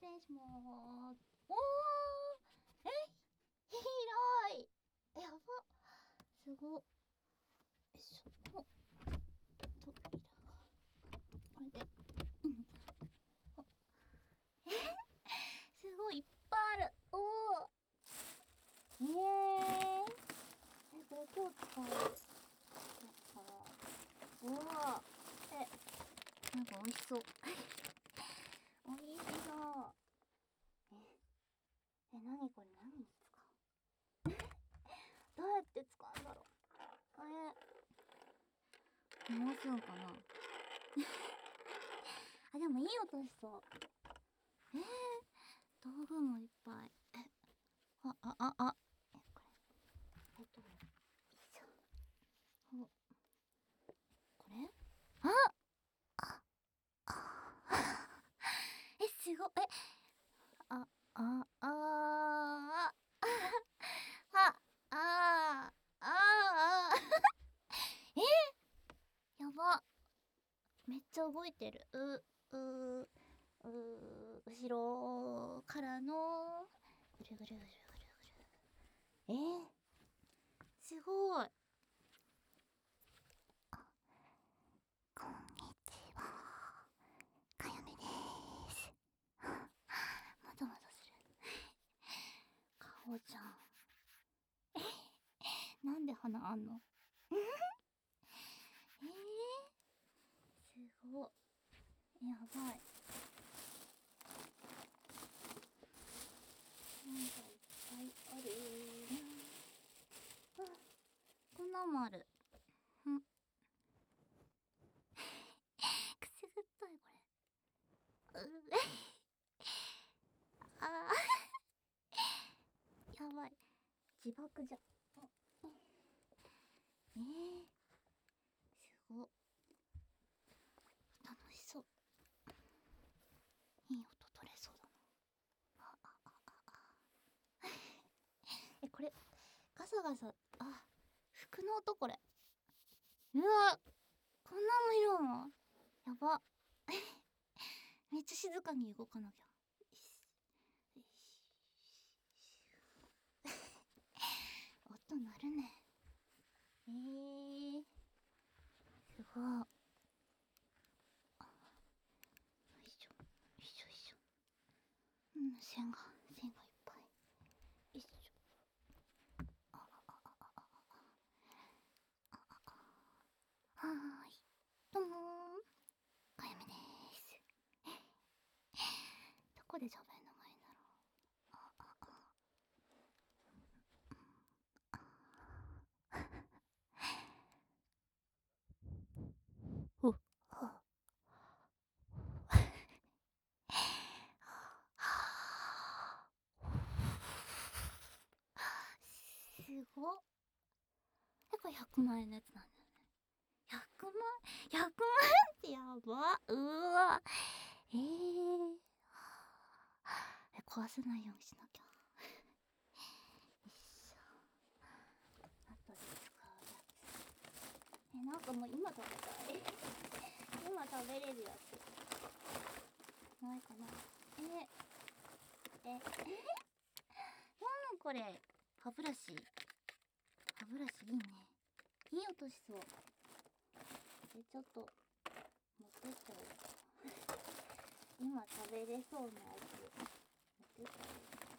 失礼しまーす。おー、広い。やば。すご。よいしょ。扉がこれで、すごいいっぱいある。おー、これ今日使うだからうわー、なんか美味しそう美味しそう何これ、何に使うどうやって使うんだろう。回すのかなあ、でもいい音しそう。道具もいっぱい。これ。よいしょ。これすごい。あ、あ、あー、あ、あ、あやば。めっちゃ動いてる。後ろからの、ぐるぐるぐるぐるぐる。すごい。こんにちは。かよめです。まだまだする。かおちゃん。なんで鼻あんのすごい。やばい。なんかいっぱいあるな。こんなんもある。くすぐったいこれ。あーやばい。自爆じゃ。すごっ。楽しそう。いい音取れそうだな。これガサガサ、服の音これ。うわ、こんなのいるのやばめっちゃ静かに動かなきゃ。音鳴るね。すごい。よいしょよいしょよいしょ。線がいっぱい。よいしょ。はーい、どうもかやめです。どこで喋るのがいいんだろう。はすごっ。これ100万円のやつなんだよね。100万ってやば。うわ。壊せないようにしなきゃ。よいしょ。あとで使うやつ。なんかもう今食べたい。今食べれるやつ。ないかな。なんこれ。歯ブラシいいね。いい音しそう。ちょっと持ってっちゃおうか。今食べれそうなやつ持ってっちゃおう。